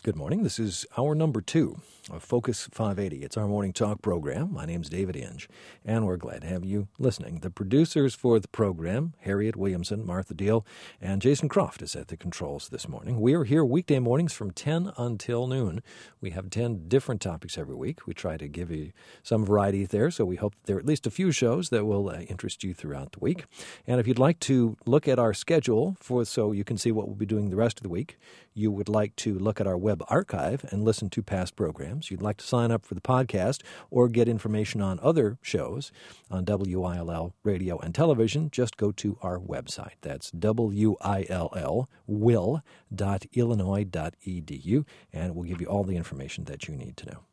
Good morning. This is hour number 2 of Focus 580. It's our morning talk program. My name's David Inge, and we're glad to have you listening. The producers for the program, Harriet Williamson, Martha Deal, and Jason Croft is at the controls this morning. We are here weekday mornings from 10 until noon. We have 10 different topics every week. We try to give you some variety there, so we hope that there are at least a few shows that will interest you throughout the week. And if you'd like to look at our schedule so you can see what we'll be doing the rest of the week, you would like to look at our web archive and listen to past programs, you'd like to sign up for the podcast or get information on other shows on WILL radio and television, just go to our website. That's will.illinois.edu, and it will give you all the information that you need to know.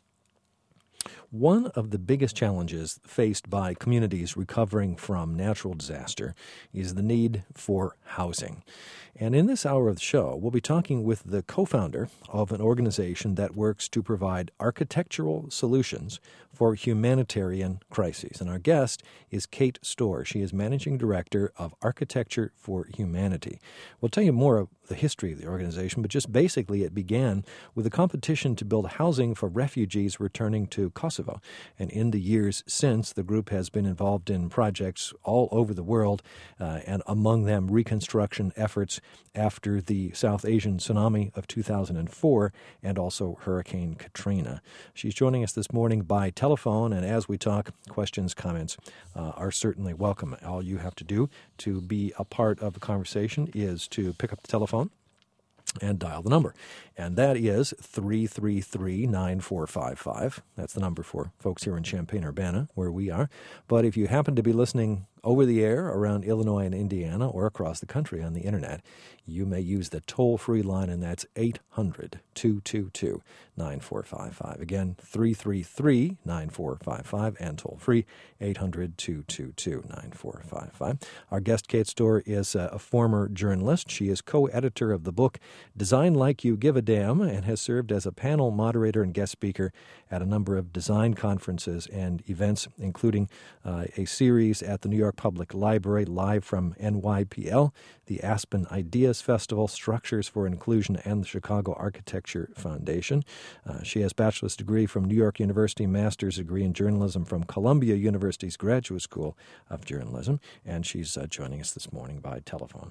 One of the biggest challenges faced by communities recovering from natural disaster is the need for housing. And in this hour of the show, we'll be talking with the co-founder of an organization that works to provide architectural solutions for humanitarian crises. And our guest is Kate Storr. She is Managing Director of Architecture for Humanity. We'll tell you more of the history of the organization, but just basically it began with a competition to build housing for refugees returning to Kosovo. And in the years since, the group has been involved in projects all over the world, and among them reconstruction efforts after the South Asian tsunami of 2004 and also Hurricane Katrina. She's joining us this morning by telephone, and as we talk, questions, comments are certainly welcome. All you have to do to be a part of the conversation is to pick up the telephone and dial the number. And that is 333-9455. That's the number for folks here in Champaign-Urbana, where we are. But if you happen to be listening over the air around Illinois and Indiana or across the country on the Internet, you may use the toll-free line, and that's 800-222-9455. Again, 333-9455, and toll-free, 800-222-9455. Our guest, Kate Storr, is a former journalist. She is co-editor of the book Design Like You Give a Damn, and has served as a panel moderator and guest speaker at a number of design conferences and events, including a series at the New York Public Library, live from NYPL, the Aspen Ideas Festival, Structures for Inclusion, and the Chicago Architecture Foundation. She has a bachelor's degree from New York University, master's degree in journalism from Columbia University's Graduate School of Journalism, and she's joining us this morning by telephone.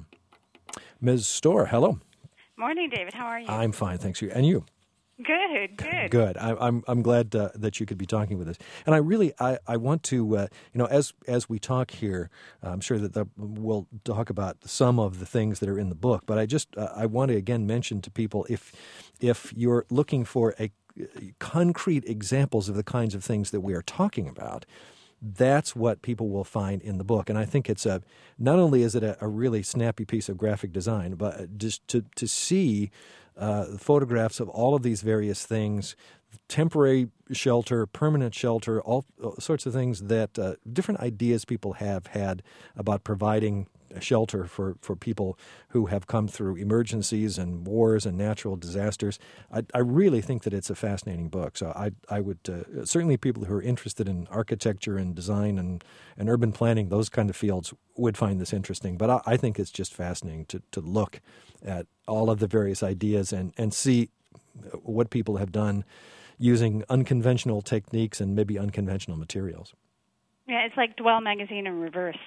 Ms. Storr, hello. Morning, David. How are you? I'm fine, thanks. And you? Good. Good. I'm glad that you could be talking with us. And I want to, as we talk here, I'm sure that we'll talk about some of the things that are in the book. But I want to again mention to people, if you're looking for concrete examples of the kinds of things that we are talking about, that's what people will find in the book. And I think it's not only is it a really snappy piece of graphic design, but just to see photographs of all of these various things, temporary shelter, permanent shelter, all sorts of things that different ideas people have had about providing shelter for people who have come through emergencies and wars and natural disasters. I really think that it's a fascinating book. So I would certainly people who are interested in architecture and design and urban planning, those kind of fields, would find this interesting. But I think it's just fascinating to look at all of the various ideas and see what people have done using unconventional techniques and maybe unconventional materials. Yeah, it's like Dwell magazine in reverse.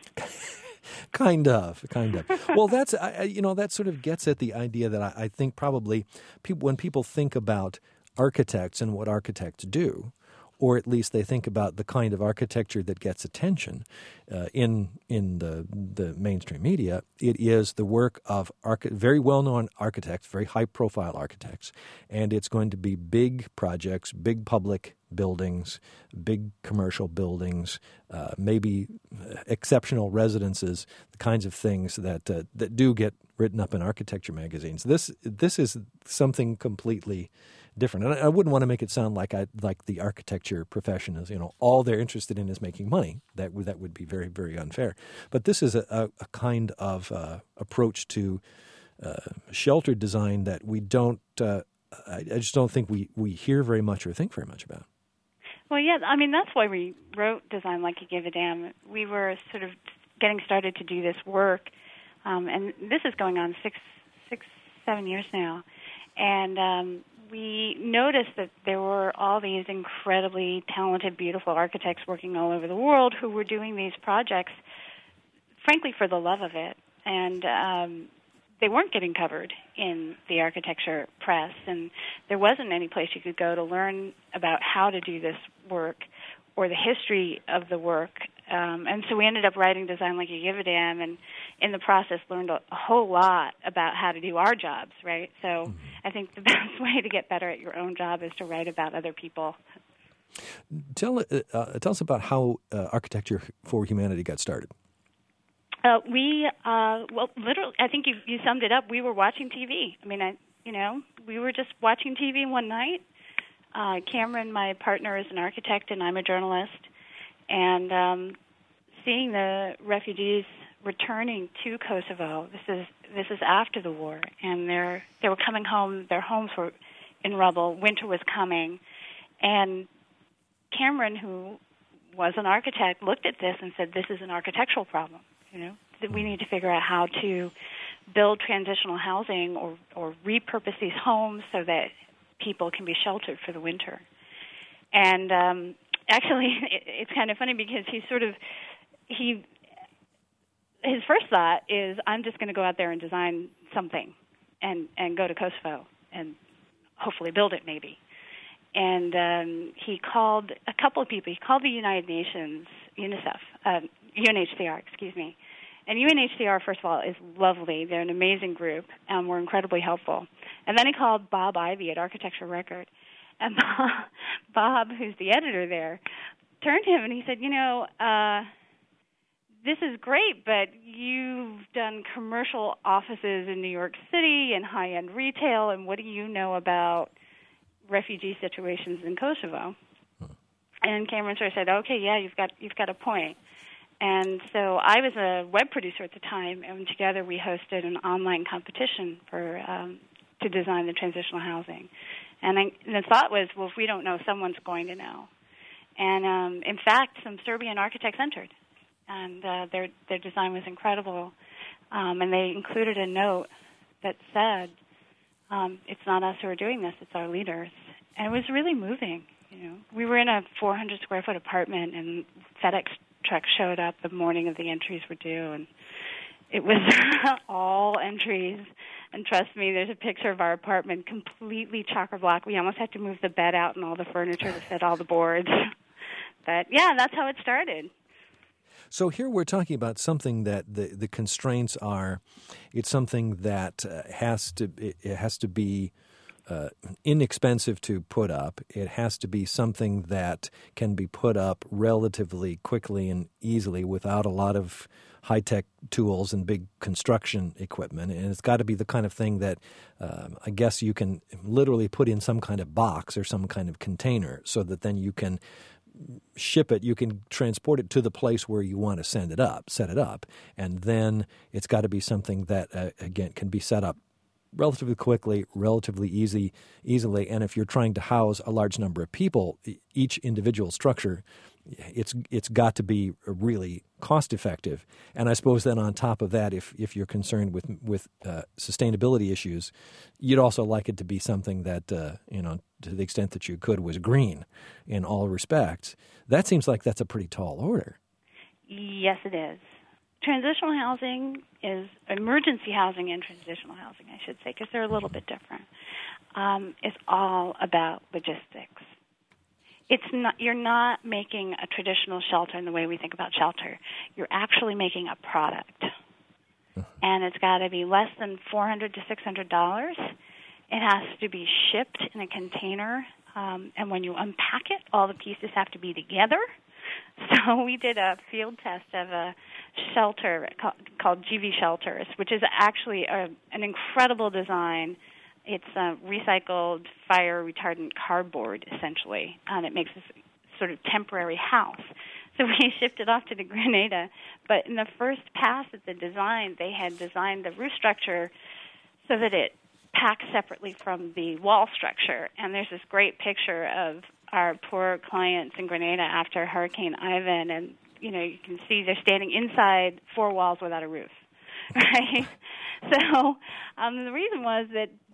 Kind of. Well, that sort of gets at the idea that I think probably when people think about architects and what architects do, or at least they think about the kind of architecture that gets attention in the mainstream media, it is the work of very well-known architects, very high-profile architects, and it's going to be big projects, big public buildings, big commercial buildings, maybe exceptional residences, the kinds of things that do get written up in architecture magazines. This is something completely different. And I wouldn't want to make it sound like the architecture profession is, all they're interested in is making money. That would be very, very unfair. But this is a kind of approach to shelter design that we don't. I just don't think we hear very much or think very much about. Well, yeah, I mean, that's why we wrote Design Like You Give a Damn. We were sort of getting started to do this work, and this is going on 6, 7 years now. And we noticed that there were all these incredibly talented, beautiful architects working all over the world who were doing these projects, frankly, for the love of it. And they weren't getting covered in the architecture press, and there wasn't any place you could go to learn about how to do this work or the history of the work. And so we ended up writing Design Like You Give a Damn, and in the process learned a whole lot about how to do our jobs, right? So I think the best way to get better at your own job is to write about other people. Tell us about how Architecture for Humanity got started. Literally, I think you summed it up. We were watching TV. I mean, we were just watching TV one night. Cameron, my partner, is an architect, and I'm a journalist. And seeing the refugees returning to Kosovo, this is after the war, and they were coming home. Their homes were in rubble. Winter was coming, and Cameron, who was an architect, looked at this and said, "This is an architectural problem. That we need to figure out how to build transitional housing or repurpose these homes so that people can be sheltered for the winter." And actually, it's kind of funny because his first thought is, I'm just going to go out there and design something and go to Kosovo and hopefully build it maybe. And he called a couple of people. He called the United Nations, UNHCR, excuse me. And UNHCR, first of all, is lovely. They're an amazing group, and we're incredibly helpful. And then he called Bob Ivy at Architecture Record. And Bob, who's the editor there, turned to him and he said, this is great, but you've done commercial offices in New York City and high-end retail, and what do you know about refugee situations in Kosovo? And Cameron sort of said, okay, yeah, you've got a point. And so I was a web producer at the time, and together we hosted an online competition to design the transitional housing. And the thought was, well, if we don't know, someone's going to know. And in fact, some Serbian architects entered, and their design was incredible. And they included a note that said, "It's not us who are doing this; it's our leaders." And it was really moving. We were in a 400 square foot apartment, and FedEx truck showed up the morning of the entries were due, and it was all entries. And trust me, there's a picture of our apartment completely chock-a-block. We almost had to move the bed out and all the furniture to fit all the boards. But yeah, that's how it started. So here we're talking about something that the constraints are. It's something that has to be inexpensive to put up. It has to be something that can be put up relatively quickly and easily without a lot of high-tech tools and big construction equipment. And it's got to be the kind of thing that I guess you can literally put in some kind of box or some kind of container so that then you can ship it, you can transport it to the place where you want to set it up, and then it's got to be something that, again, can be set up relatively quickly, relatively easily, and if you're trying to house a large number of people, each individual structure, it's got to be really cost effective. And I suppose then on top of that, if you're concerned with sustainability issues, you'd also like it to be something that to the extent that you could was green in all respects. That seems like that's a pretty tall order. Yes, it is. Transitional housing is emergency housing and transitional housing, I should say, because they're a little bit different. It's all about logistics. You're not making a traditional shelter in the way we think about shelter. You're actually making a product, and it's got to be less than $400 to $600. It has to be shipped in a container, and when you unpack it, all the pieces have to be together. So we did a field test of a shelter called GV Shelters, which is actually an incredible design. It's recycled fire-retardant cardboard, essentially, and it makes this sort of temporary house. So we shipped it off to Grenada, but in the first pass at the design, they had designed the roof structure so that it packs separately from the wall structure. And there's this great picture of our poor clients in Grenada after Hurricane Ivan, and you can see they're standing inside four walls without a roof, right? So the reason was that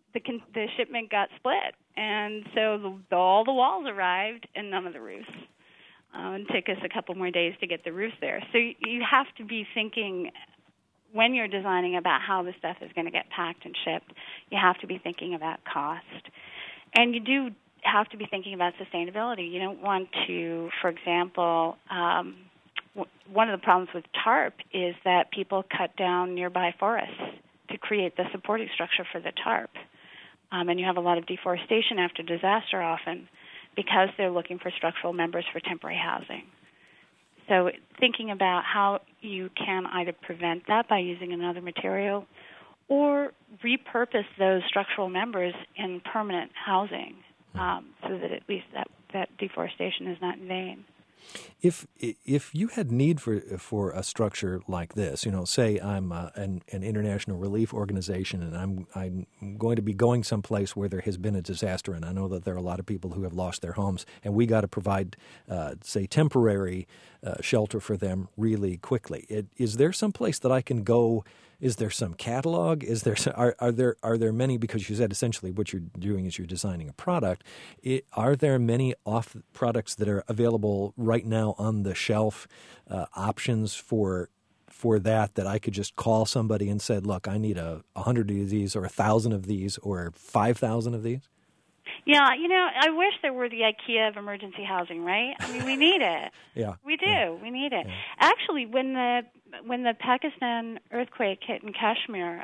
the shipment got split, and so all the walls arrived and none of the roofs. It took us a couple more days to get the roofs there. So you have to be thinking, when you're designing about how the stuff is going to get packed and shipped, you have to be thinking about cost. And you do have to be thinking about sustainability. You don't want to, for example, one of the problems with tarp is that people cut down nearby forests to create the supporting structure for the tarp. And you have a lot of deforestation after disaster often because they're looking for structural members for temporary housing. So thinking about how you can either prevent that by using another material or repurpose those structural members in permanent housing so that at least that deforestation is not in vain. If you had need for a structure like this, say I'm an international relief organization and I'm going to be going someplace where there has been a disaster, and I know that there are a lot of people who have lost their homes, and we got to provide, say, temporary shelter for them really quickly. Is there some place that I can go? Is there some catalog? Are there many? Because you said essentially what you're doing is you're designing a product. Are there many off products that are available right now on the shelf, options for that I could just call somebody and said, look, I need 100 of these or 1,000 of these or 5,000 of these? Yeah, I wish there were the IKEA of emergency housing, right? I mean, we need it. Yeah, we do. Yeah. We need it. Yeah. Actually, when the Pakistan earthquake hit in Kashmir,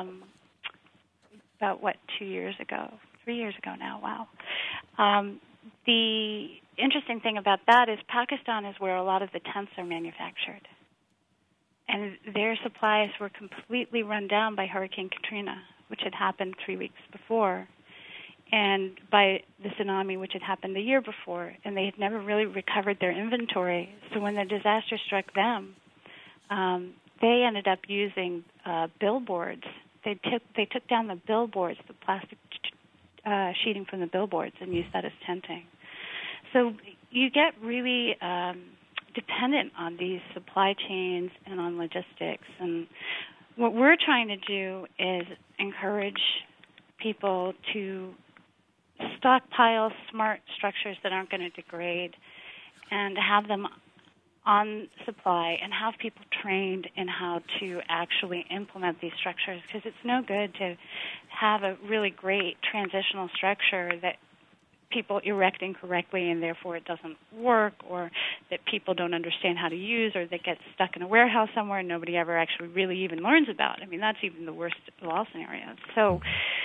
about 3 years ago now. Wow. The interesting thing about that is Pakistan is where a lot of the tents are manufactured, and their supplies were completely run down by Hurricane Katrina, which had happened 3 weeks before, and by the tsunami, which had happened the year before, and they had never really recovered their inventory. So when the disaster struck them, they ended up using billboards. They took down the billboards, the plastic sheeting from the billboards, and used that as tenting. So you get really dependent on these supply chains and on logistics. And what we're trying to do is encourage people to stockpile smart structures that aren't going to degrade and have them on supply and have people trained in how to actually implement these structures, because it's no good to have a really great transitional structure that people erect incorrectly and therefore it doesn't work, or that people don't understand how to use, or that gets stuck in a warehouse somewhere and nobody ever actually really even learns about. I mean, that's even the worst of all scenarios. So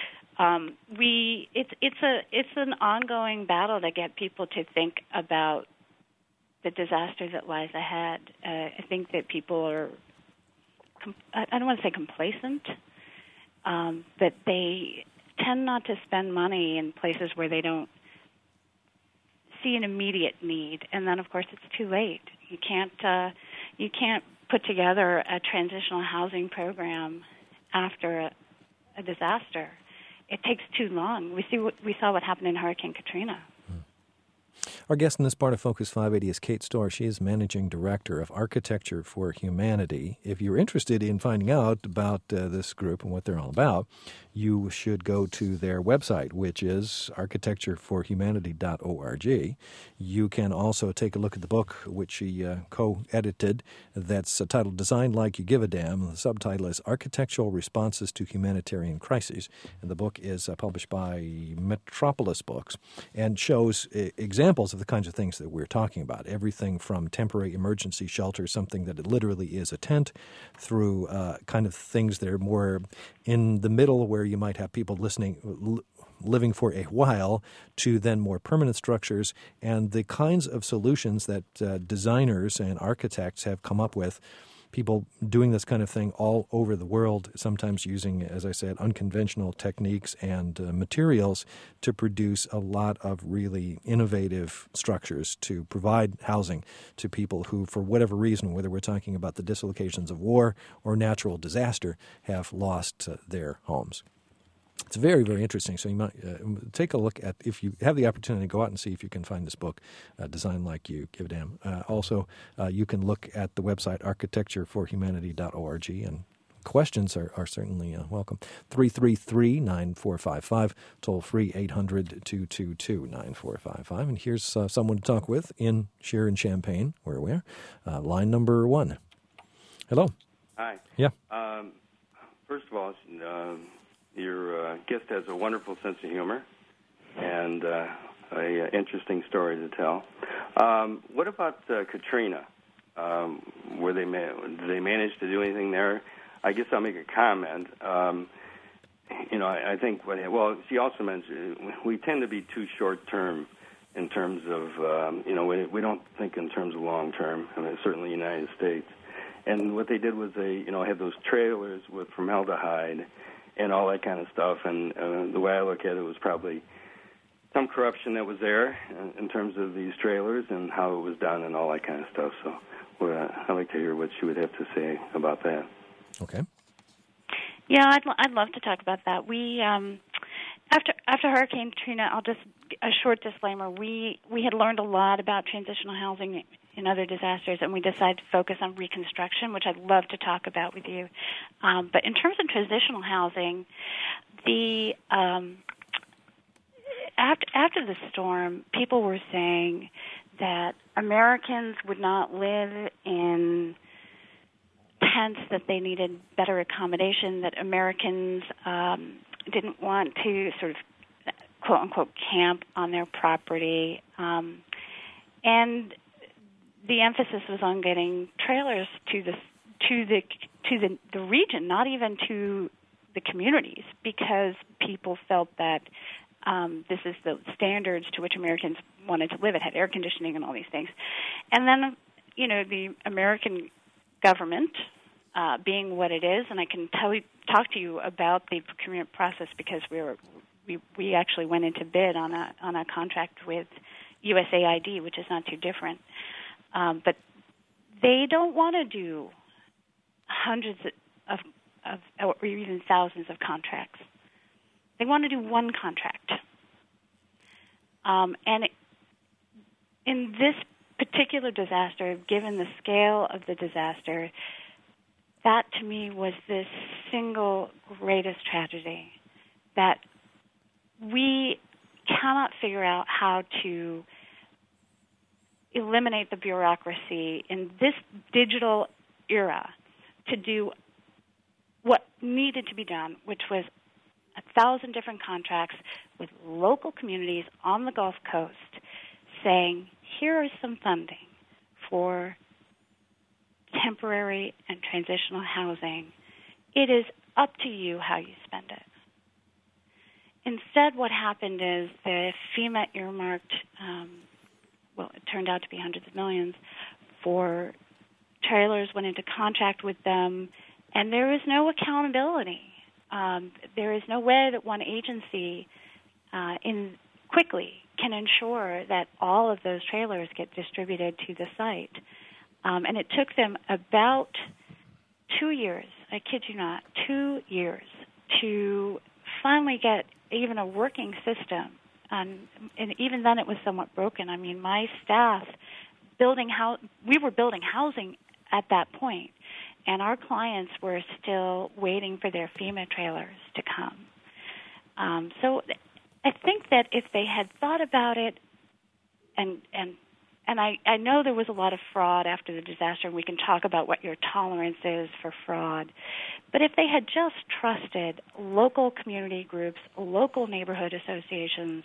it's an ongoing battle to get people to think about the disaster that lies ahead. I think that people are, I don't want to say complacent, but they tend not to spend money in places where they don't see an immediate need, and then of course it's too late. You can't put together a transitional housing program after a disaster. It takes too long. We saw what happened in Hurricane Katrina. Our guest in this part of Focus 580 is Kate Storr. She is Managing Director of Architecture for Humanity. If you're interested in finding out about this group and what they're all about, you should go to their website, which is architectureforhumanity.org. You can also take a look at the book, which she co-edited, that's titled Design Like You Give a Damn. The subtitle is Architectural Responses to Humanitarian Crises. And the book is published by Metropolis Books and shows examples of the kinds of things that we're talking about. Everything from temporary emergency shelter, something that literally is a tent, through kind of things that are more in the middle where you might have people living for a while, to then more permanent structures, and the kinds of solutions that designers and architects have come up with. People doing this kind of thing all over the world, sometimes using, as I said, unconventional techniques and materials to produce a lot of really innovative structures to provide housing to people who, for whatever reason, whether we're talking about the dislocations of war or natural disaster, have lost their homes. It's very, very interesting. So you might take a look at, if you have the opportunity, go out and see if you can find this book, Design Like You Give a Damn. Also, you can look at the website architectureforhumanity.org and questions are certainly welcome. 333-9455, toll free 800-222-9455. And here's someone to talk with in Champaign, where we are. Line number 1. Hello. Hi. Yeah. First of all, your guest has a wonderful sense of humor and an interesting story to tell. What about Katrina? Did they manage to do anything there? I guess I'll make a comment. I think she also mentioned we tend to be too short-term in terms of, we don't think in terms of long-term, certainly the United States. And what they did was they, had those trailers with formaldehyde and all that kind of stuff. And the way I look at it was probably some corruption that was there in terms of these trailers and how it was done and all that kind of stuff. So I'd like to hear what she would have to say about that. Okay. Yeah, I'd love to talk about that. We after Hurricane Katrina, I'll just a short disclaimer. We had learned a lot about transitional housing in other disasters, and we decided to focus on reconstruction, which I'd love to talk about with you. But in terms of transitional housing, after the storm, people were saying that Americans would not live in tents, that they needed better accommodation, that Americans didn't want to sort of quote-unquote camp on their property. And the emphasis was on getting trailers to the region, not even to the communities, because people felt that this is the standards to which Americans wanted to live. It had air conditioning and all these things. And then, the American government, being what it is, and I can talk to you about the procurement process because we actually went into bid on a contract with USAID, which is not too different. But they don't want to do hundreds of or even thousands of contracts. They want to do one contract. And in this particular disaster, given the scale of the disaster, that to me was the single greatest tragedy, that we cannot figure out how to eliminate the bureaucracy in this digital era to do what needed to be done, which was 1,000 different contracts with local communities on the Gulf Coast saying, here is some funding for temporary and transitional housing. It is up to you how you spend it. Instead, what happened is the FEMA earmarked, it turned out to be hundreds of millions, for trailers, went into contract with them, and there is no accountability. There is no way that one agency quickly can ensure that all of those trailers get distributed to the site. And it took them about 2 years, I kid you not, 2 years to finally get even a working system. And even then it was somewhat broken. I mean, my staff, we were building housing at that point, and our clients were still waiting for their FEMA trailers to come. So I think that if they had thought about it, and I know there was a lot of fraud after the disaster, and we can talk about what your tolerance is for fraud, but if they had just trusted local community groups, local neighborhood associations,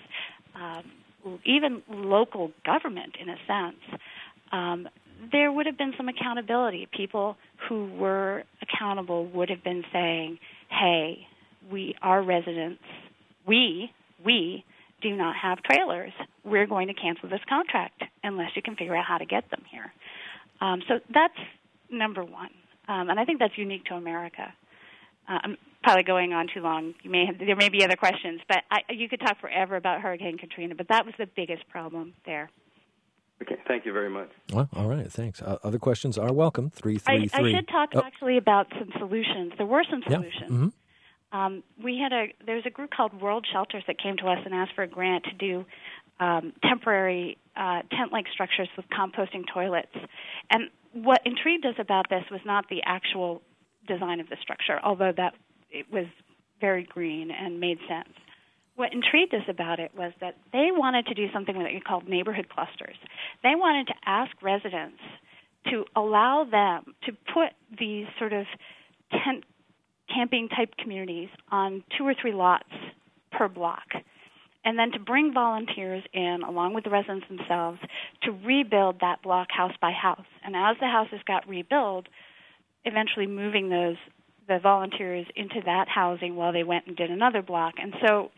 even local government in a sense, there would have been some accountability. People who were accountable would have been saying, hey, our residents, we do not have trailers. We're going to cancel this contract unless you can figure out how to get them here. So that's number one. And I think that's unique to America. I'm probably going on too long. There may be other questions, but you could talk forever about Hurricane Katrina, but that was the biggest problem there. Okay, thank you very much. Well, all right, thanks. Other questions are welcome. 333. I should talk actually about some solutions. There were some solutions. Yeah. Mm-hmm. There's a group called World Shelters that came to us and asked for a grant to do temporary tent-like structures with composting toilets. And what intrigued us about this was not the actual design of the structure, although that it was very green and made sense. What intrigued us about it was that they wanted to do something that we called neighborhood clusters. They wanted to ask residents to allow them to put these sort of tent camping-type communities on 2 or 3 lots per block, and then to bring volunteers in, along with the residents themselves, to rebuild that block house by house. And as the houses got rebuilt, eventually moving the volunteers into that housing while they went and did another block. And so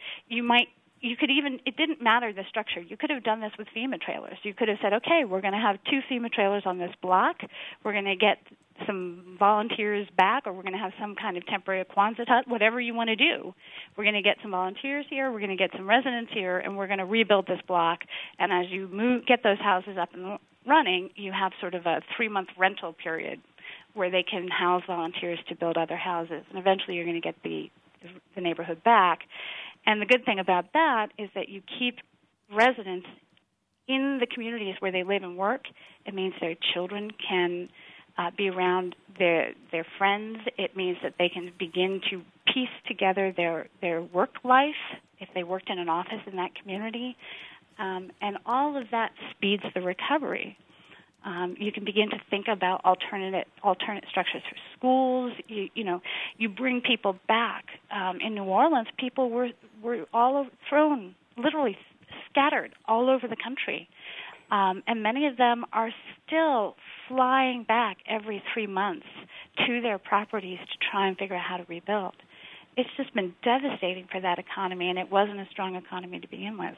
it didn't matter the structure. You could have done this with FEMA trailers. You could have said, okay, we're going to have 2 FEMA trailers on this block. We're going to get some volunteers back, or we're going to have some kind of temporary Quonset hut, whatever you want to do. We're going to get some volunteers here, we're going to get some residents here, and we're going to rebuild this block. And as you get those houses up and running, you have sort of a 3-month rental period where they can house volunteers to build other houses. And eventually you're going to get the neighborhood back. And the good thing about that is that you keep residents in the communities where they live and work. It means their children can be around their friends. It means that they can begin to piece together their work life if they worked in an office in that community. And all of that speeds the recovery. You can begin to think about alternate structures for schools. You bring people back. In New Orleans, people were all thrown, literally scattered all over the country. And many of them are still flying back every 3 months to their properties to try and figure out how to rebuild. It's just been devastating for that economy, and it wasn't a strong economy to begin with.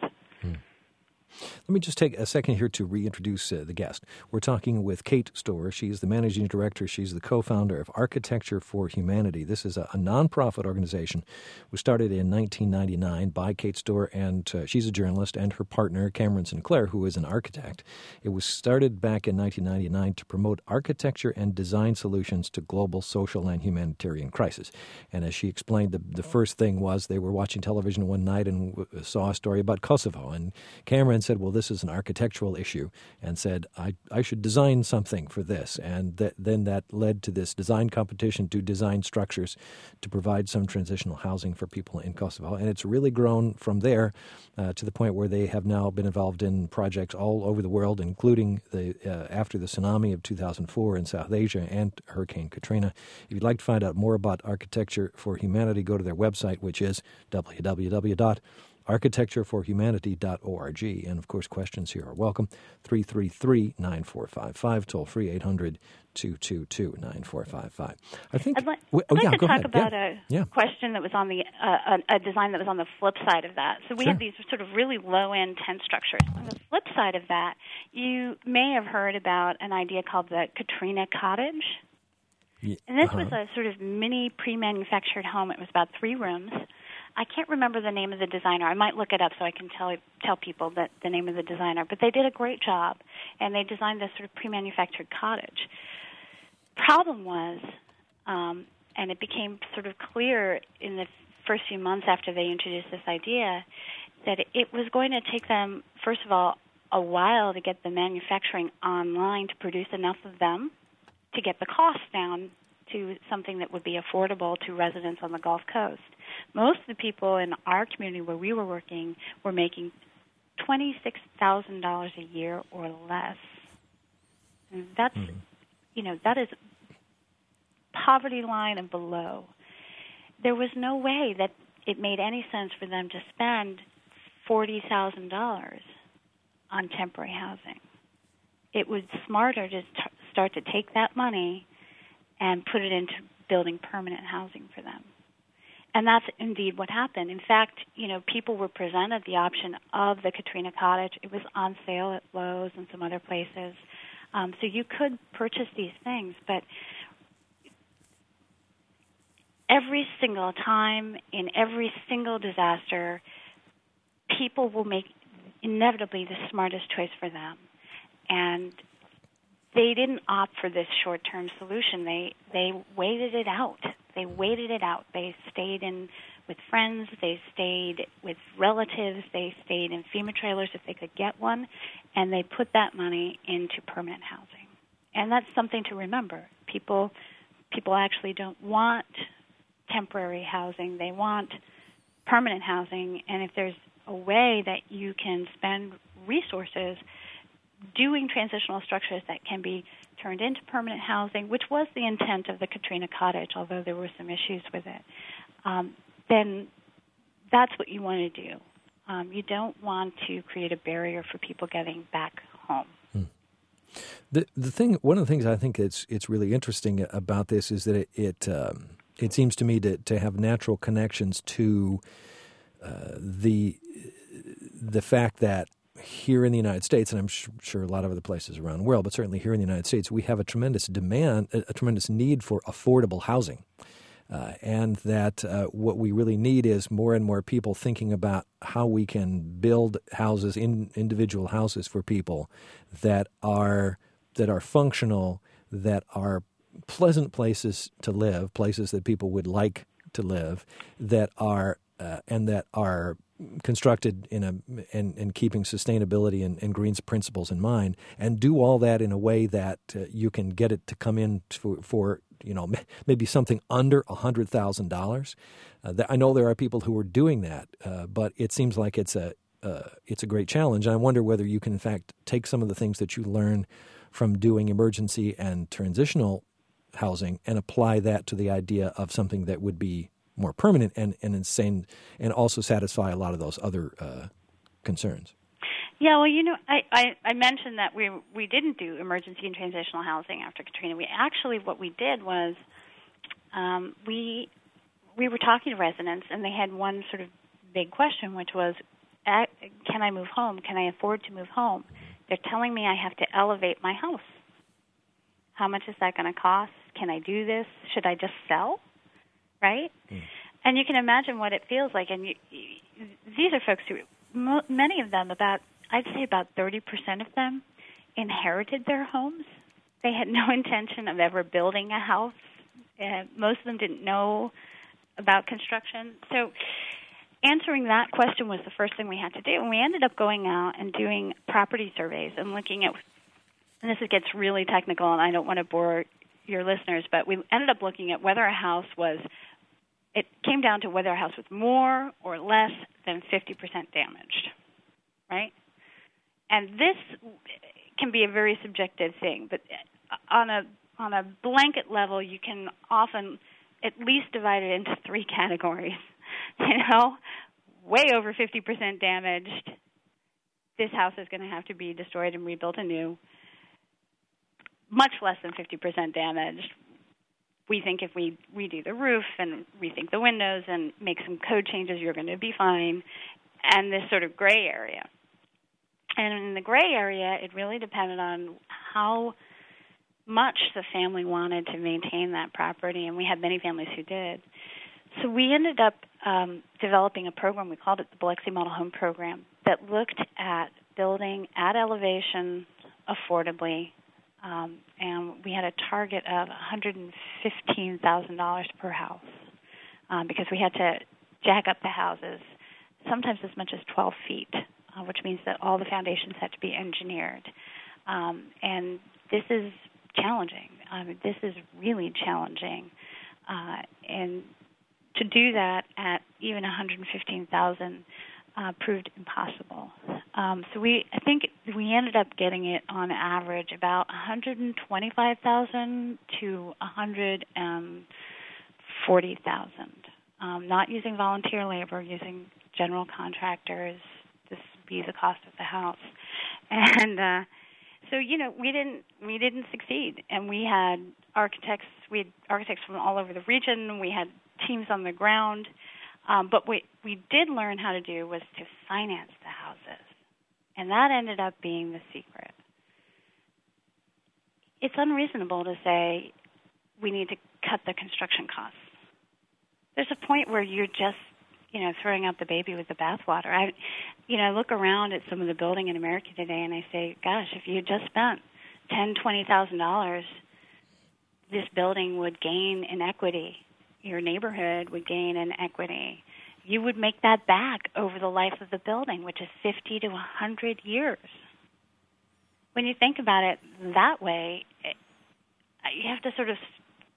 Let me just take a second here to reintroduce the guest. We're talking with Kate Storr. She's the managing director. She's the co-founder of Architecture for Humanity. This is a nonprofit organization. Was started in 1999 by Kate Storr, and she's a journalist, and her partner, Cameron Sinclair, who is an architect. It was started back in 1999 to promote architecture and design solutions to global social and humanitarian crisis. And as she explained, the first thing was they were watching television one night and saw a story about Kosovo. And Cameron said, well, this is an architectural issue, and said, I should design something for this. And then that led to this design competition to design structures to provide some transitional housing for people in Kosovo. And it's really grown from there to the point where they have now been involved in projects all over the world, including after the tsunami of 2004 in South Asia and Hurricane Katrina. If you'd like to find out more about Architecture for Humanity, go to their website, which is www.architectureforhumanity.org. And, of course, questions here are welcome. 333-9455, toll-free 800-222-9455. I'd like to talk about a question that was on a design that was on the flip side of that. So we have these sort of really low-end tent structures. On the flip side of that, you may have heard about an idea called the Katrina Cottage. And this was a sort of mini pre-manufactured home. It was about 3 rooms. I can't remember the name of the designer. I might look it up so I can tell people that the name of the designer. But they did a great job, and they designed this sort of pre-manufactured cottage. Problem was, and it became sort of clear in the first few months after they introduced this idea, that it was going to take them, first of all, a while to get the manufacturing online to produce enough of them to get the cost down to something that would be affordable to residents on the Gulf Coast. Most of the people in our community where we were working were making $26,000 a year or less. And that's, that is poverty line and below. There was no way that it made any sense for them to spend $40,000 on temporary housing. It was smarter to start to take that money and put it into building permanent housing for them. And that's indeed what happened. In fact, people were presented the option of the Katrina Cottage. It was on sale at Lowe's and some other places. So you could purchase these things, but every single time, in every single disaster, people will make inevitably the smartest choice for them. And they didn't opt for this short-term solution. They waited it out. They waited it out. They stayed in with friends. They stayed with relatives. They stayed in FEMA trailers if they could get one, and they put that money into permanent housing. And that's something to remember. People people actually don't want temporary housing. They want permanent housing, and if there's a way that you can spend resources doing transitional structures that can be turned into permanent housing, which was the intent of the Katrina Cottage, although there were some issues with it, then that's what you want to do. You don't want to create a barrier for people getting back home. One of the things I think it's really interesting about this is that it seems to me to have natural connections to the fact that here in the United States, and I'm sure a lot of other places around the world, but certainly here in the United States, we have a tremendous demand, a tremendous need for affordable housing. And that what we really need is more and more people thinking about how we can build houses, individual houses for people that are functional, that are pleasant places to live, places that people would like to live, that are constructed and keeping sustainability and green principles in mind, and do all that in a way that you can get it to come in for maybe something under $100,000. I know there are people who are doing that, but it seems like it's a great challenge. And I wonder whether you can, in fact, take some of the things that you learn from doing emergency and transitional housing and apply that to the idea of something that would be more permanent and insane, and also satisfy a lot of those other concerns. Yeah, well, I mentioned that we didn't do emergency and transitional housing after Katrina. What we did was we were talking to residents, and they had one sort of big question, which was, can I move home? Can I afford to move home? They're telling me I have to elevate my house. How much is that going to cost? Can I do this? Should I just sell? Right? And you can imagine what it feels like. And these are folks who, many of them, I'd say about 30% of them, inherited their homes. They had no intention of ever building a house. Most of them didn't know about construction. So answering that question was the first thing we had to do. And we ended up going out and doing property surveys and looking at, and this gets really technical, and I don't want to bore your listeners, but we ended up looking at whether a house was, it came down to whether a house was more or less than 50% damaged, right? And this can be a very subjective thing, but on a blanket level, you can often at least divide it into three categories. Way over 50% damaged, this house is going to have to be destroyed and rebuilt anew. Much less than 50% damaged, we think if we redo the roof and rethink the windows and make some code changes, you're going to be fine. And this sort of gray area. And in the gray area, it really depended on how much the family wanted to maintain that property, and we had many families who did. So we ended up developing a program. We called it the Biloxi Model Home Program that looked at building at elevation affordably, and we had a target of $115,000 per house because we had to jack up the houses sometimes as much as 12 feet, which means that all the foundations had to be engineered. And this is challenging. This is really challenging. And to do that at even $115,000 proved impossible. So I think we ended up getting it on average about $125,000 to $140,000. Not using volunteer labor, using general contractors. This would be the cost of the house, and so we didn't succeed. And we had architects. We had architects from all over the region. We had teams on the ground. But what we did learn how to do was to finance the houses. And that ended up being the secret. It's unreasonable to say we need to cut the construction costs. There's a point where you're just, throwing out the baby with the bathwater. I look around at some of the building in America today and I say, gosh, if you just spent $10,000, $20,000, this building would gain in equity. Your neighborhood would gain in equity. You would make that back over the life of the building, which is 50 to 100 years. When you think about it that way, you have to sort of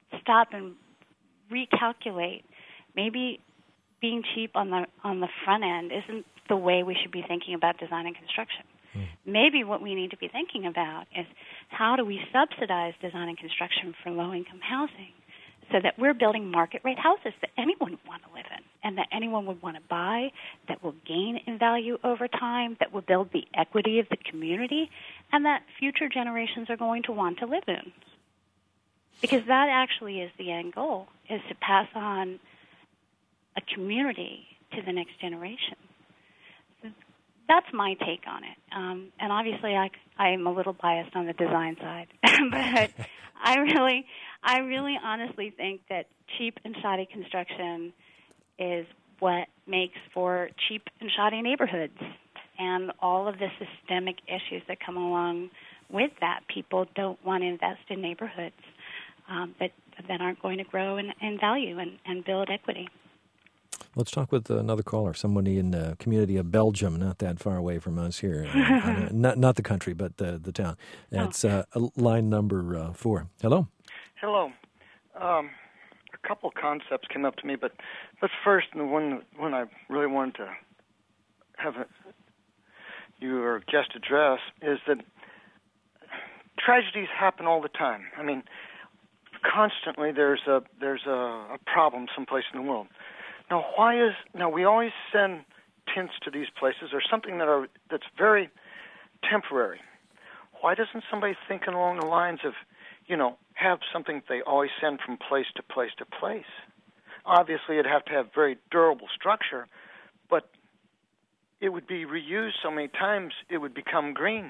stop and recalculate. Maybe being cheap on the front end isn't the way we should be thinking about design and construction. Maybe what we need to be thinking about is how do we subsidize design and construction for low-income housing so that we're building market-rate houses that anyone would want to live in and that anyone would want to buy, that will gain in value over time, that will build the equity of the community, and that future generations are going to want to live in. Because that actually is the end goal, is to pass on a community to the next generation. That's my take on it. And obviously I am a little biased on the design side. But I really honestly think that cheap and shoddy construction is what makes for cheap and shoddy neighborhoods and all of the systemic issues that come along with that. People don't want to invest in neighborhoods that aren't going to grow in value and build equity. Let's talk with another caller, someone in the community of Belgium, not that far away from us here. Not the country, but the town. It's line number 4. Hello. Hello. A couple concepts came up to me, but first, the one I really wanted to have your guest address is that tragedies happen all the time. I mean, constantly there's a problem someplace in the world. Now we always send tints to these places or something that's very temporary. Why doesn't somebody think along the lines of, have something they always send from place to place to place? Obviously, it'd have to have very durable structure, but it would be reused so many times it would become green.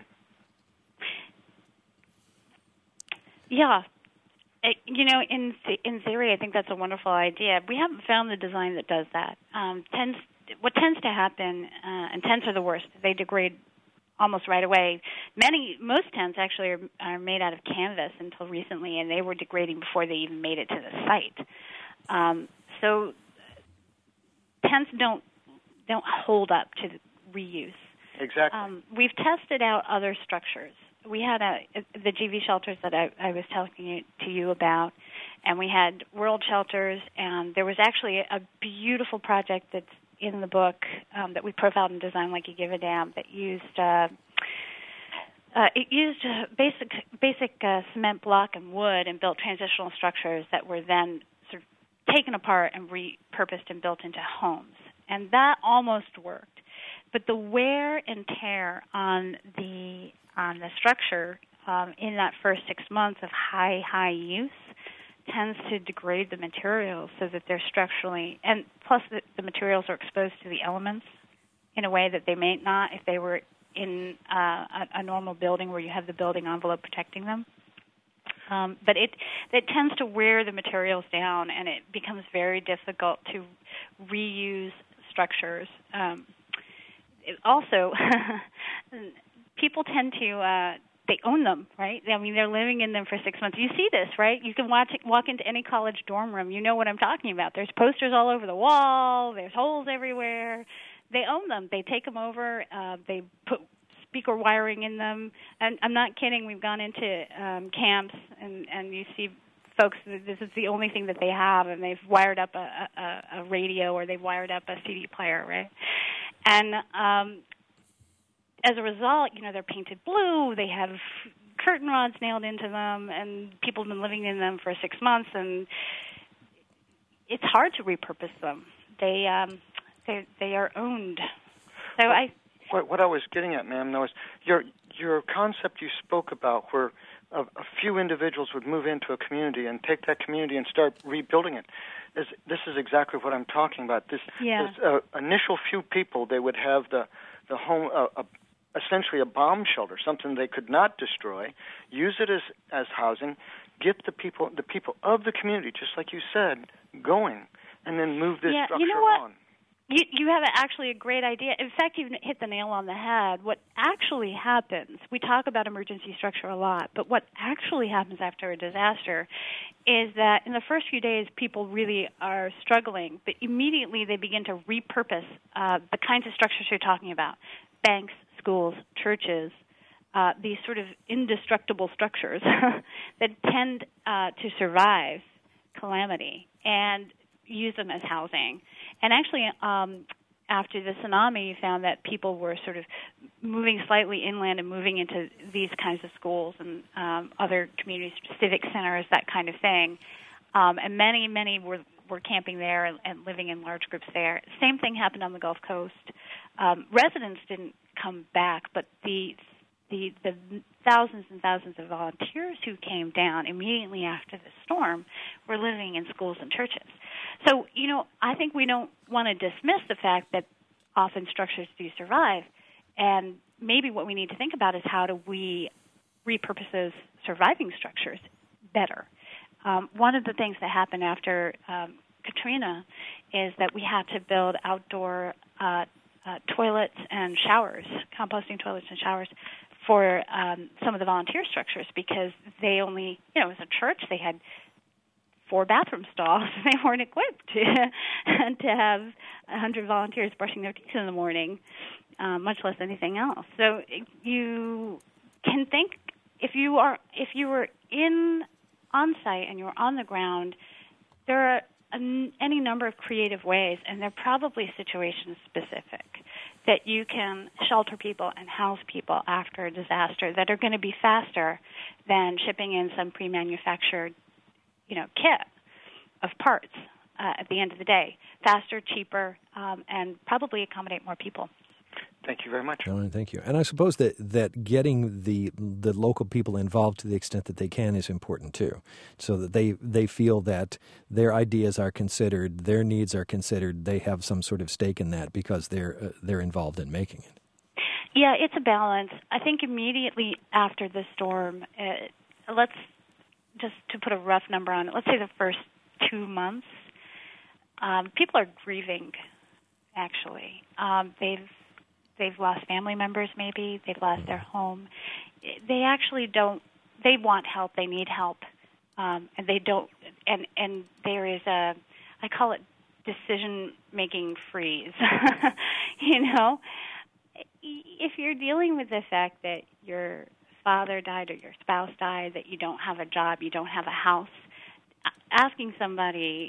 Yeah. In theory, I think that's a wonderful idea. We haven't found the design that does that. What tends to happen, and tents are the worst, they degrade almost right away. Most tents actually are made out of canvas until recently, and they were degrading before they even made it to the site. So tents don't hold up to reuse. Exactly. We've tested out other structures. We had the GV shelters that I was telling to you about, and we had world shelters, and there was actually a beautiful project that's in the book that we profiled and designed like you give a damn that used basic cement block and wood and built transitional structures that were then sort of taken apart and repurposed and built into homes, and that almost worked. But the wear and tear on the structure in that first 6 months of high use tends to degrade the materials so that they're structurally, and plus the materials are exposed to the elements in a way that they may not if they were in a normal building where you have the building envelope protecting them. But it tends to wear the materials down, and it becomes very difficult to reuse structures. Also, people tend to they own them, right? I mean, they're living in them for 6 months. You see this, right? You can walk into any college dorm room. You know what I'm talking about. There's posters all over the wall. There's holes everywhere. They own them. They take them over. They put speaker wiring in them. And I'm not kidding. We've gone into camps, and you see folks, this is the only thing that they have, and they've wired up a radio or they've wired up a CD player, right? And as a result, they're painted blue, they have curtain rods nailed into them, and people have been living in them for 6 months, and it's hard to repurpose them. They are owned. So What I was getting at, ma'am, though, is your concept you spoke about where a few individuals would move into a community and take that community and start rebuilding it. This is exactly what I'm talking about. This initial few people, they would have the home, essentially a bomb shelter, something they could not destroy, use it as housing, get the people of the community, just like you said, going, and then move this structure on. You have actually a great idea. In fact, you've hit the nail on the head. What actually happens, we talk about emergency structure a lot, but what actually happens after a disaster is that in the first few days, people really are struggling, but immediately they begin to repurpose the kinds of structures you're talking about, banks, schools, churches, these sort of indestructible structures that tend to survive calamity and use them as housing. And actually, after the tsunami, you found that people were sort of moving slightly inland and moving into these kinds of schools and other community civic centers, that kind of thing. And many were camping there and living in large groups there. Same thing happened on the Gulf Coast. Residents didn't come back, but the thousands and thousands of volunteers who came down immediately after the storm were living in schools and churches. So, I think we don't want to dismiss the fact that often structures do survive, and maybe what we need to think about is how do we repurpose those surviving structures better. One of the things that happened after Katrina is that we had to build outdoor toilets and showers, composting toilets and showers, for some of the volunteer structures because they only, it was a church, they had 4 bathroom stalls. They weren't equipped to have 100 volunteers brushing their teeth in the morning, much less anything else. So you can think if you were on site and you're on the ground, there are any number of creative ways, and they're probably situation specific, that you can shelter people and house people after a disaster that are going to be faster than shipping in some pre-manufactured kit of parts at the end of the day. Faster, cheaper, and probably accommodate more people. Thank you very much. Thank you. And I suppose that getting the local people involved to the extent that they can is important too, so that they feel that their ideas are considered, their needs are considered, they have some sort of stake in that because they're involved in making it. Yeah, it's a balance. I think immediately after the storm, let's just to put a rough number on it, let's say the first 2 months, people are grieving, actually. They've lost family members maybe, they've lost their home. They actually they want help, they need help, and they don't, and there is I call it decision-making freeze. If you're dealing with the fact that your father died or your spouse died, that you don't have a job, you don't have a house, asking somebody,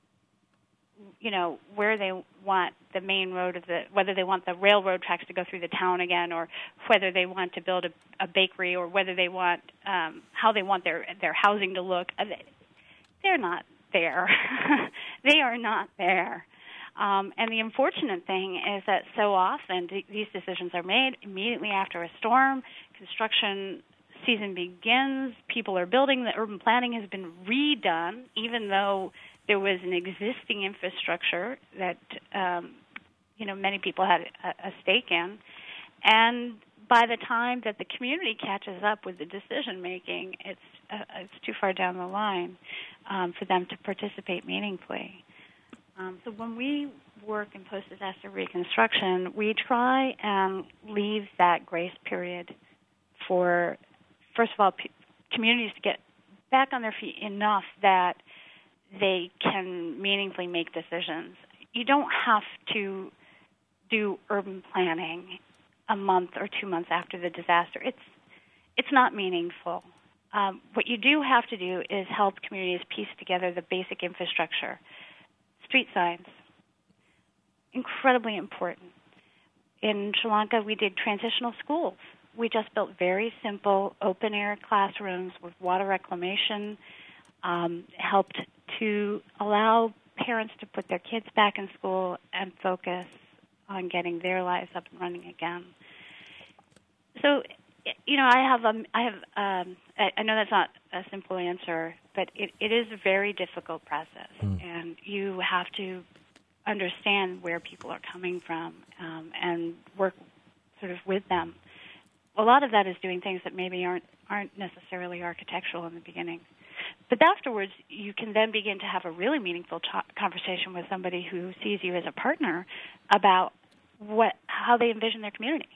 where they want the main road whether they want the railroad tracks to go through the town again, or whether they want to build a bakery, or whether they want, how they want their housing to look, they're not there. They are not there. And the unfortunate thing is that so often these decisions are made immediately after a storm. Construction season begins. People are building. The urban planning has been redone, even though there was an existing infrastructure that many people had a stake in. And by the time that the community catches up with the decision making, it's too far down the line for them to participate meaningfully. So when we work in post-disaster reconstruction, we try and leave that grace period for, first of all, communities to get back on their feet enough that they can meaningfully make decisions. You don't have to do urban planning a month or 2 months after the disaster. It's not meaningful. What you do have to do is help communities piece together the basic infrastructure. Street signs, incredibly important. In Sri Lanka, we did transitional schools. We just built very simple open-air classrooms with water reclamation, helped to allow parents to put their kids back in school and focus on getting their lives up and running again. So, I know that's not a simple answer, but it is a very difficult process, and you have to understand where people are coming from and work sort of with them. A lot of that is doing things that maybe aren't necessarily architectural in the beginning. But afterwards, you can then begin to have a really meaningful conversation with somebody who sees you as a partner about how they envision their community.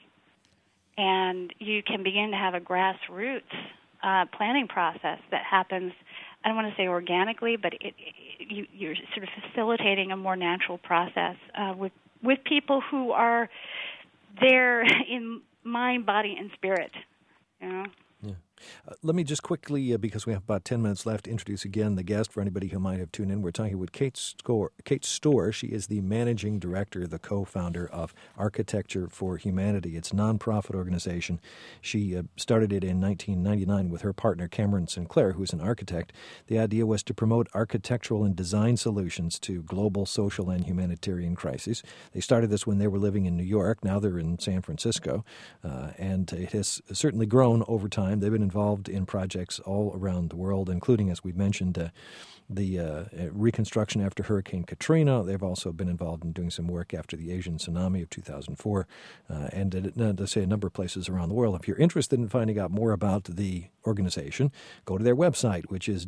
And you can begin to have a grassroots planning process that happens, I don't want to say organically, but you're sort of facilitating a more natural process with people who are there in mind, body, and spirit. Yeah. Let me just quickly, because we have about 10 minutes left, introduce again the guest for anybody who might have tuned in. We're talking with Kate Storr. She is the managing director, the co-founder of Architecture for Humanity. It's a nonprofit organization. She started it in 1999 with her partner, Cameron Sinclair, who's an architect. The idea was to promote architectural and design solutions to global social and humanitarian crises. They started this when they were living in New York. Now they're in San Francisco, and it has certainly grown over time. They've been involved in projects all around the world, including, as we mentioned, the reconstruction after Hurricane Katrina. They've also been involved in doing some work after the Asian tsunami of 2004, and to say a number of places around the world. If you're interested in finding out more about the organization, go to their website, which is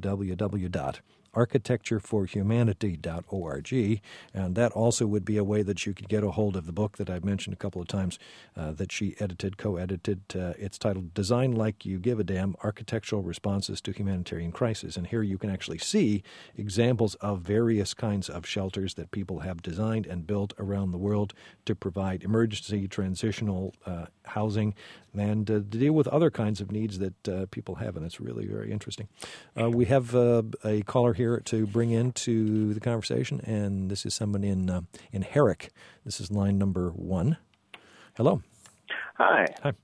www.architectureforhumanity.org, and that also would be a way that you could get a hold of the book that I've mentioned a couple of times that she co-edited. It's titled Design Like You Give a Damn, Architectural Responses to Humanitarian Crisis. And here you can actually see examples of various kinds of shelters that people have designed and built around the world to provide emergency transitional housing and to deal with other kinds of needs that people have. And it's really very interesting. We have a caller here to bring into the conversation, and this is someone in Herrick. This is line number 1. Hello. Hi. Hi.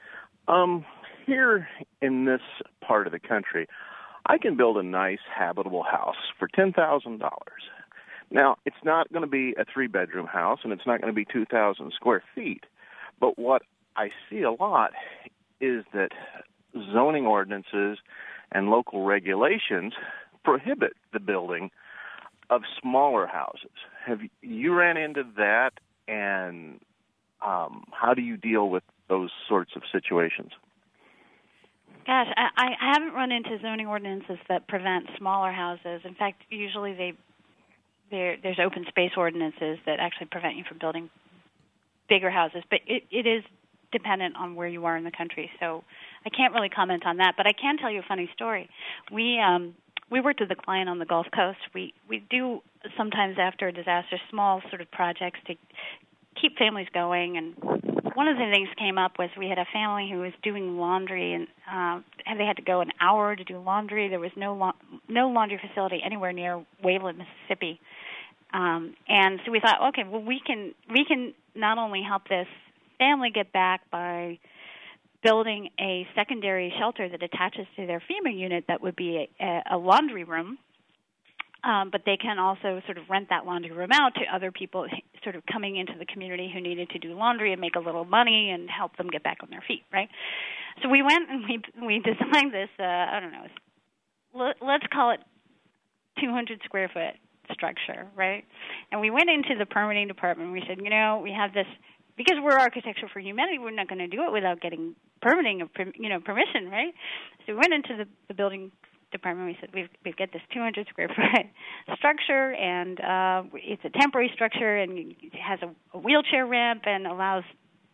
Here in this part of the country, I can build a nice habitable house for $10,000. Now, it's not going to be a 3-bedroom house, and it's not going to be 2,000 square feet. But what I see a lot is that zoning ordinances and local regulations prohibit the building of smaller houses. Have you ran into that, and how do you deal with those sorts of situations? Gosh, I haven't run into zoning ordinances that prevent smaller houses. In fact, usually there's open space ordinances that actually prevent you from building bigger houses. But it is dependent on where you are in the country, so I can't really comment on that. But I can tell you a funny story. We worked with a client on the Gulf Coast. We do sometimes after a disaster small sort of projects to keep families going, and one of the things came up was we had a family who was doing laundry, and they had to go an hour to do laundry. There was no laundry facility anywhere near Waveland, Mississippi, and so we thought, okay, well we can not only help this family get back by building a secondary shelter that attaches to their FEMA unit that would be a laundry room, but they can also sort of rent that laundry room out to other people sort of coming into the community who needed to do laundry and make a little money and help them get back on their feet, right? So we went and we designed this, I don't know, let's call it 200 square foot structure, right? And we went into the permitting department and we said, we have this, because we're Architecture for Humanity, we're not going to do it without getting permitting or permission, right? So we went into the building department. We said we've got this 200 square foot structure, and it's a temporary structure, and it has a wheelchair ramp and allows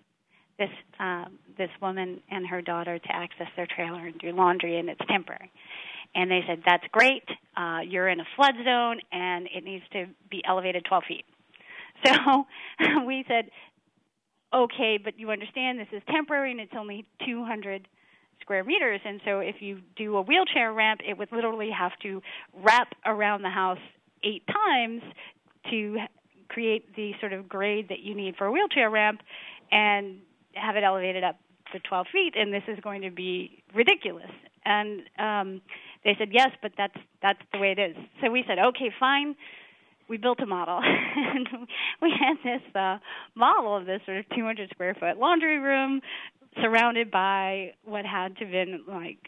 this woman and her daughter to access their trailer and do laundry, and it's temporary. And they said, that's great. You're in a flood zone, and it needs to be elevated 12 feet. So we said, okay, but you understand this is temporary and it's only 200 square meters, and so if you do a wheelchair ramp, it would literally have to wrap around the house 8 times to create the sort of grade that you need for a wheelchair ramp and have it elevated up to 12 feet, and this is going to be ridiculous. And they said, yes, but that's the way it is. So we said, okay, fine. We built a model, and we had this model of this sort of 200 square foot laundry room surrounded by what had to have been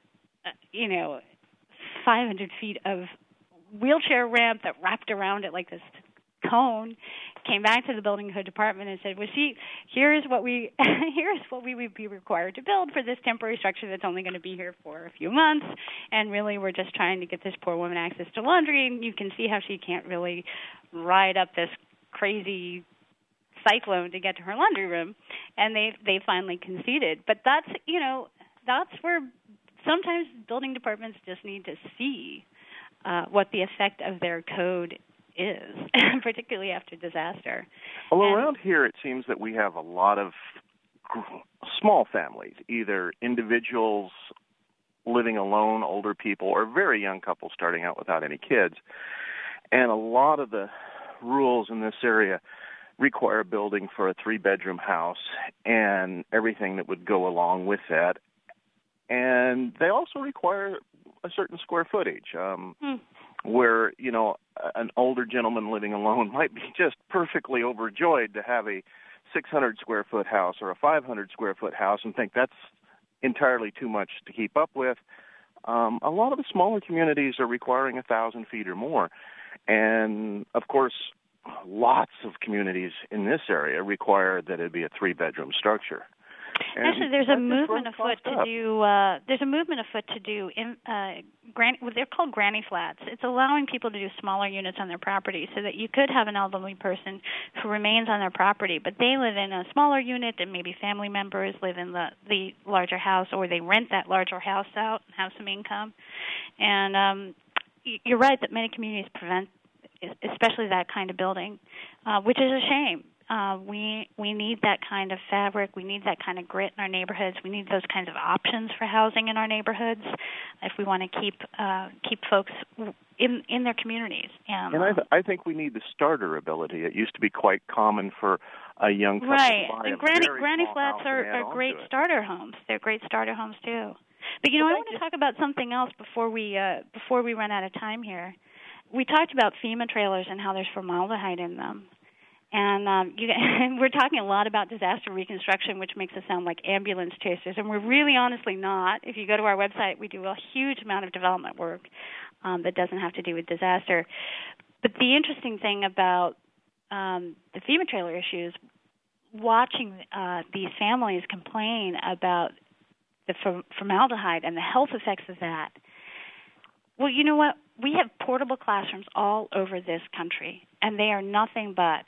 500 feet of wheelchair ramp that wrapped around it like this cone. Came back to the building code department and said, well, see, here's what we would be required to build for this temporary structure that's only going to be here for a few months, and really we're just trying to get this poor woman access to laundry, and you can see how she can't really ride up this crazy cyclone to get to her laundry room. And they finally conceded. But that's where sometimes building departments just need to see what the effect of their code is, particularly after disaster. Well, around here it seems that we have a lot of small families, either individuals living alone, older people, or very young couples starting out without any kids. And a lot of the rules in this area require building for a 3-bedroom house and everything that would go along with that. And they also require a certain square footage, where, you know, an older gentleman living alone might be just perfectly overjoyed to have a 600-square-foot house or a 500-square-foot house and think that's entirely too much to keep up with. A lot of the smaller communities are requiring 1,000 feet or more. And, of course, lots of communities in this area require that it be a 3-bedroom structure. And actually, there's a movement afoot to do. What they're called granny flats. It's allowing people to do smaller units on their property, so that you could have an elderly person who remains on their property, but they live in a smaller unit, and maybe family members live in the larger house, or they rent that larger house out and have some income. And you're right that many communities prevent, especially that kind of building, which is a shame. We need that kind of fabric. We need that kind of grit in our neighborhoods. We need those kinds of options for housing in our neighborhoods if we want to keep folks in their communities. And I think we need the starter ability. It used to be quite common for a young couple to buy and a granny small flats house are great starter homes. They're great starter homes too. But I want to talk about something else before we run out of time here. We talked about FEMA trailers and how there's formaldehyde in them. And we're talking a lot about disaster reconstruction, which makes us sound like ambulance chasers, and we're really honestly not. If you go to our website, we do a huge amount of development work that doesn't have to do with disaster. But the interesting thing about the FEMA trailer issue is watching these families complain about the formaldehyde and the health effects of that. Well, you know what? We have portable classrooms all over this country, and they are nothing but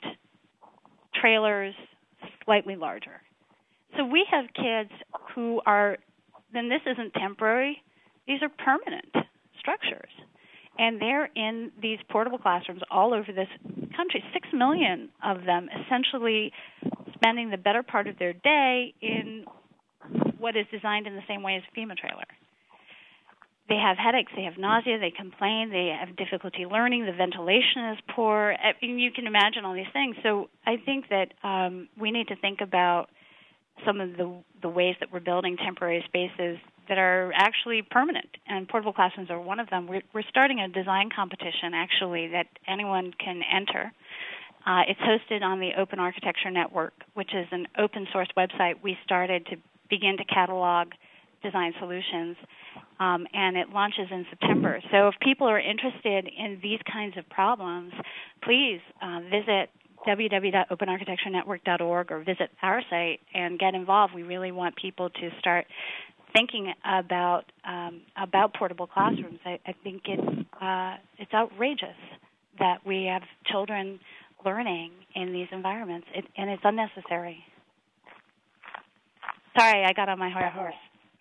trailers slightly larger. So we have kids who are, then this isn't temporary, these are permanent structures. And they're in these portable classrooms all over this country, 6 million of them essentially spending the better part of their day in what is designed in the same way as a FEMA trailer. They have headaches, they have nausea, they complain, they have difficulty learning, the ventilation is poor. I mean, you can imagine all these things. So I think that we need to think about some of the ways that we're building temporary spaces that are actually permanent, and portable classrooms are one of them. We're starting a design competition, actually, that anyone can enter. It's hosted on the Open Architecture Network, which is an open-source website we started to begin to catalog design solutions, and it launches in September. So if people are interested in these kinds of problems, please visit www.openarchitecturenetwork.org or visit our site and get involved. We really want people to start thinking about portable classrooms. I think it's outrageous that we have children learning in these environments, and it's unnecessary. Sorry, I got on my high horse.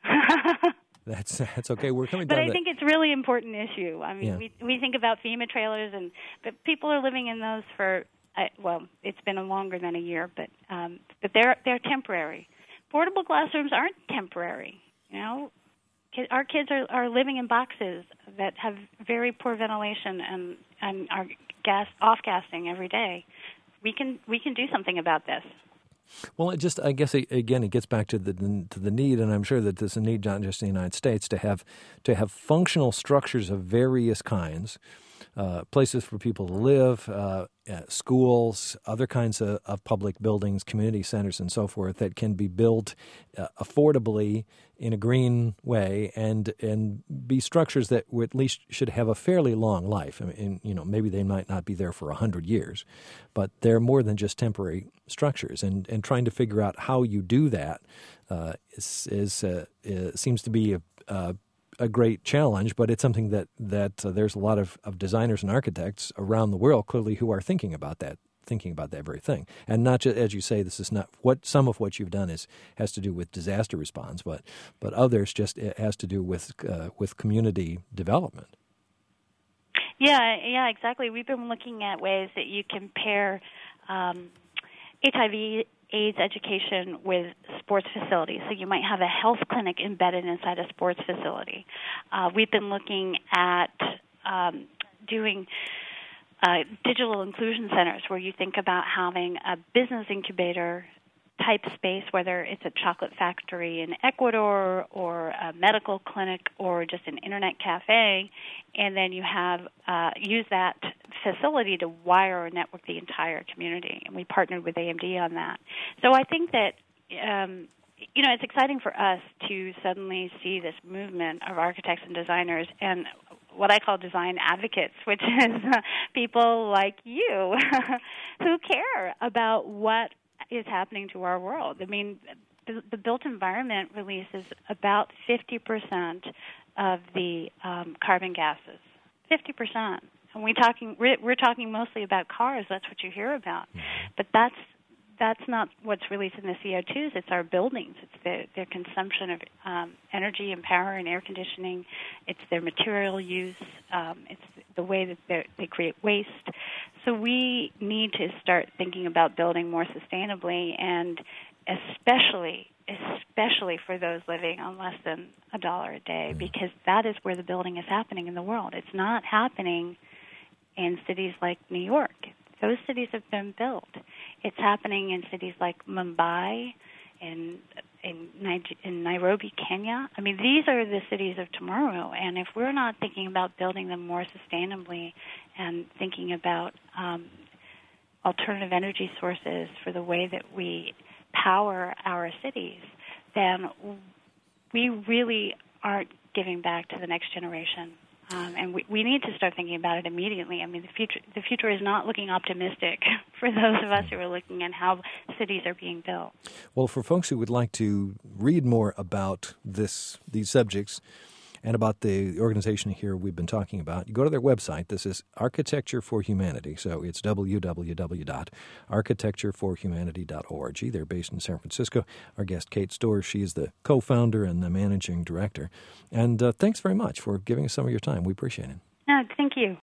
That's okay. We're coming down. But I think it's a really important issue. I mean, we think about FEMA trailers, but people are living in those for it's been longer than a year, but they're temporary. Portable classrooms aren't temporary. You know, our kids are living in boxes that have very poor ventilation and are off-gassing every day. We can do something about this. Well, I guess again, it gets back to the need, and I'm sure that there's a need not just in the United States to have functional structures of various kinds, places for people to live, schools, other kinds of public buildings, community centers, and so forth that can be built affordably in a green way and be structures that at least should have a fairly long life. I mean, maybe they might not be there for 100 years, but they're more than just temporary structures. And trying to figure out how you do that seems to be a great challenge, but it's something that there's a lot of designers and architects around the world clearly who are thinking about that very thing. And not just, as you say, this is not some of what you've done has to do with disaster response, but others just it has to do with community development. Yeah, exactly. We've been looking at ways that you can pair HIV aids education with sports facilities. So you might have a health clinic embedded inside a sports facility. We've been looking at doing digital inclusion centers where you think about having a business incubator type space, whether it's a chocolate factory in Ecuador or a medical clinic or just an internet cafe, and then you have use that facility to wire or network the entire community. And we partnered with AMD on that. So I think that it's exciting for us to suddenly see this movement of architects and designers and what I call design advocates, which is people like you who care about what is happening to our world. I mean, the built environment releases about 50% of the carbon gases. 50%. And we're talking mostly about cars. That's what you hear about. But that's not what's released in the CO2s. It's our buildings. It's their consumption of energy and power and air conditioning. It's their material use. It's the way that they create waste. So we need to start thinking about building more sustainably, and especially for those living on less than $1 a day, because that is where the building is happening in the world. It's not happening in cities like New York. Those cities have been built. It's happening in cities like Mumbai, in Nairobi, Kenya. I mean, these are the cities of tomorrow, and if we're not thinking about building them more sustainably and thinking about alternative energy sources for the way that we power our cities, then we really aren't giving back to the next generation. And we need to start thinking about it immediately. I mean, the future is not looking optimistic for those of us who are looking at how cities are being built. Well, for folks who would like to read more about these subjects and about the organization here we've been talking about, you go to their website. This is Architecture for Humanity. So it's www.architectureforhumanity.org. They're based in San Francisco. Our guest, Kate Storrs, she is the co-founder and the managing director. And thanks very much for giving us some of your time. We appreciate it. No, thank you.